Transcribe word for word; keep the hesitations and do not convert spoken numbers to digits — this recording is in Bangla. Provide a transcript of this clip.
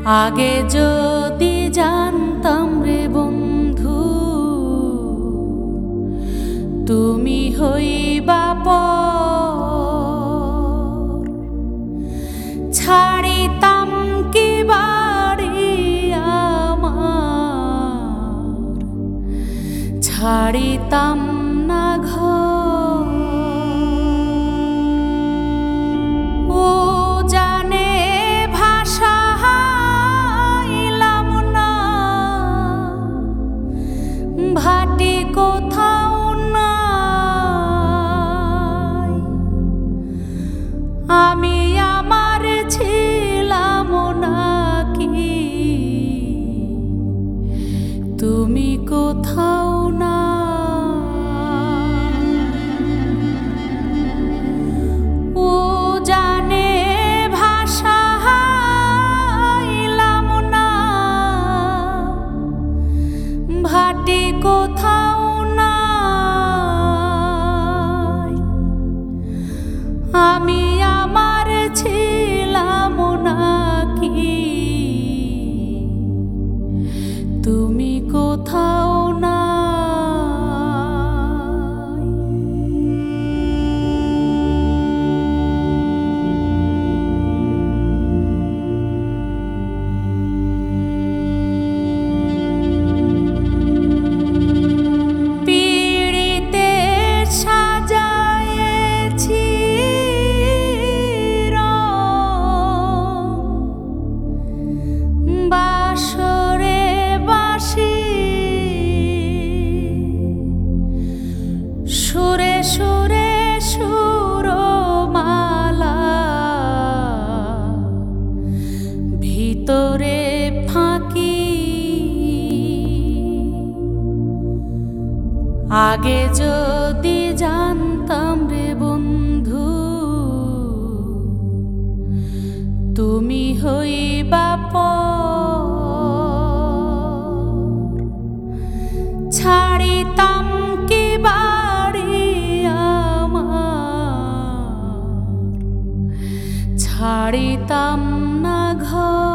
আগে যদি জানতাম রে বন্ধু তুমি হইবা পর, ছাড়িতাম কি বাড়ি আমার, ছাড়িতাম না ঘর। ও জানে ভাষা হাইলাম না, ভাটি কোথাও নাই, আমি আমার ছিলাম নাকি তুমি কোথাও না। ও জানে ভাষা হাইলাম না, ভাটি কোথাও নাই, আমি আমার ছিলাম নাকি তুমি কোথাও নাই। পিড়িতে সাজায়েছি বাসরে বাঁশি, সুরে সুরে সুরমালা, ভিতরে ফাঁকি। আগে যদি জানতাম রে বন্ধু তুমি হইবা পর, ছাড়িতাম কি বাড়ি আমার, ছাড়িতাম না ঘর।